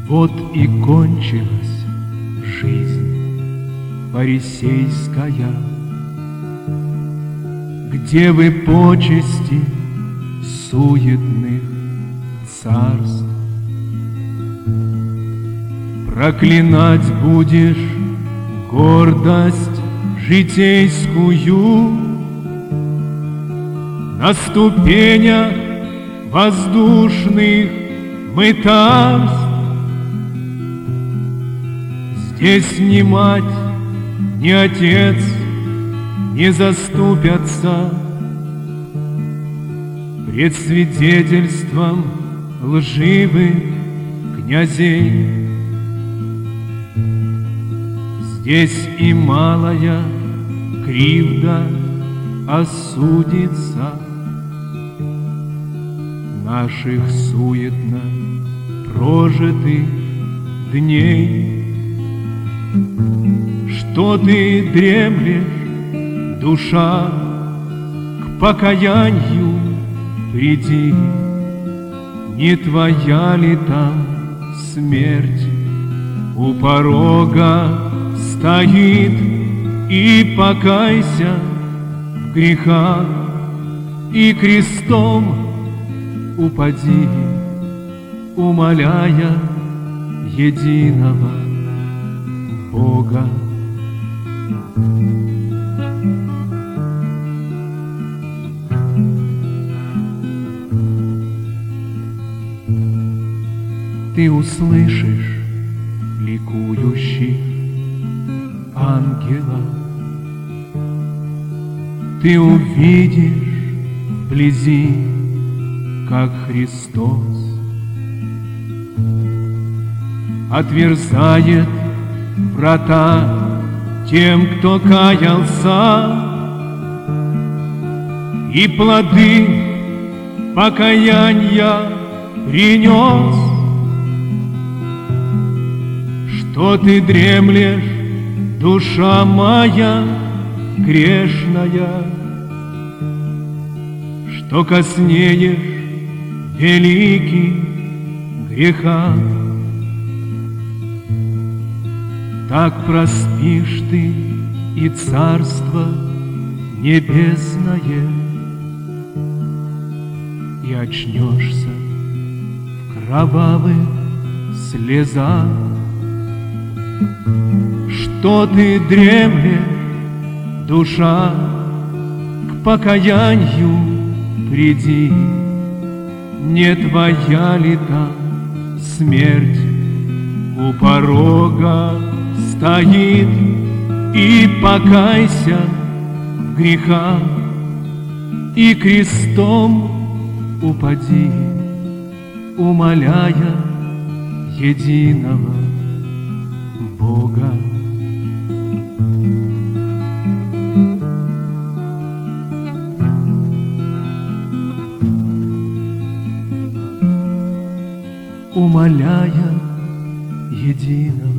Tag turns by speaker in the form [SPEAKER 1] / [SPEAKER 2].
[SPEAKER 1] Вот и кончилась жизнь фарисейская, где вы почести суетных царств. Проклинать будешь гордость житейскую на ступенях воздушных мытарств. Здесь ни мать, ни отец не заступятся пред свидетельством лживых князей. Здесь и малая кривда осудится наших суетно прожитых дней. Что ты дремлешь, душа, к покаянию приди, не твоя ли там смерть у порога стоит, и покайся в грехах, и крестом упади, умоляя единого Бога. Ты услышишь ликующих ангелов, ты увидишь вблизи, как Христос отверзает врата тем, кто каялся, и плоды покаяния принес. Что ты дремлешь, душа моя грешная, что коснеешь великих греха? Так проспишь ты и Царство Небесное, и очнешься в кровавых слезах. Что ты дремлешь, душа, к покаянию приди, не твоя ли там смерть у порога стоит, и покайся в грехах, и крестом упади, умоляя единого Бога. Умоляя единого